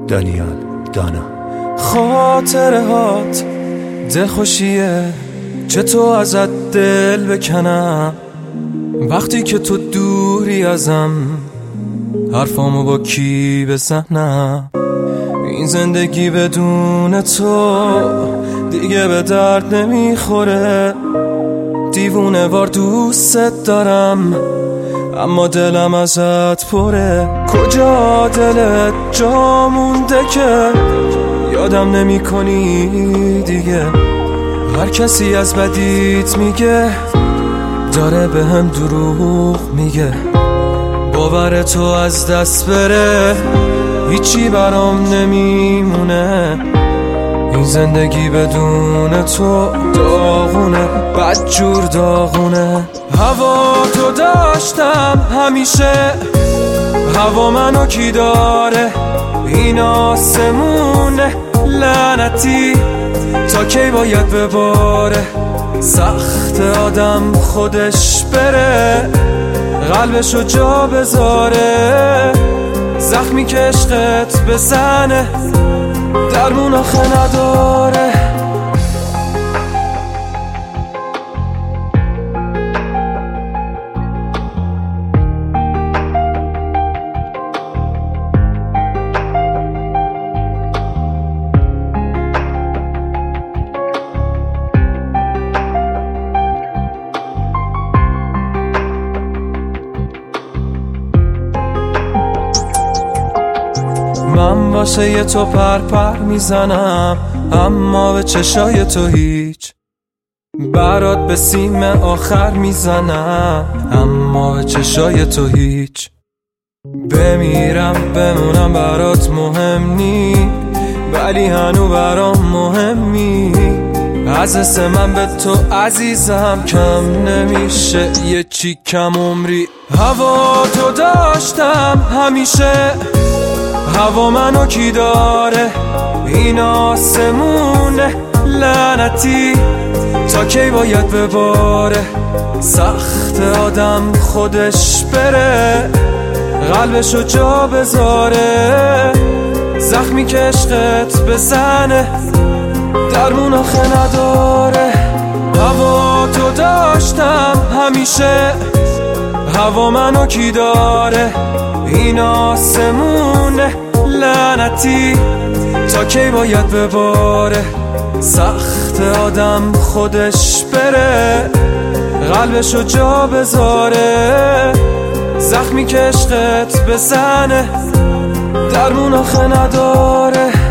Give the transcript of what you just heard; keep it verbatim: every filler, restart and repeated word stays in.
دانیال دانا. خاطره هات دلخوشیه، چطور ازت دل بکنم وقتی که تو دوری ازم، حرفامو با کی بزنم؟ این زندگی بدون تو دیگه به درد نمیخوره. دیوونه وار دوست دارم اما دلم ازت پره. کجا دلت جا مونده که یادم نمی کنی دیگه؟ هر کسی از بدیت میگه داره به هم دروغ میگه. باور تو از دست بره هیچی برام نمیمونه. این زندگی بدون تو داغونه، بدجور داغونه. هوا تو داشتم همیشه، هوا منو کی داره؟ این آسمونه لعنتی تا کی باید بباره؟ سخت آدم خودش بره، قلبشو جا بذاره. زخمی که عشقت بزنه درمون آخه نداره. من واسه یه تو پر پر میزنم اما به چشای تو هیچ. برات به سیم آخر میزنم اما به چشای تو هیچ. بمیرم بمونم برات مهم نی، ولی هنو برام مهمی. از حس من به تو عزیزم کم نمیشه یه چی کم عمری. هوا تو داشتم همیشه، هوا منو کی داره؟ این آسمونه لعنتی تا کی باید بباره؟ سخت آدم خودش بره، قلبشو جا بذاره. زخمی که عشقت بزنه درمون آخه نداره. هوا تو داشتم همیشه، هوا منو کی داره؟ این آسمونه لعنتی تا کی باید بباره؟ سخت آدم خودش بره، قلبشو جا بذاره. زخمی که عشقت بزنه درمون آخه نداره.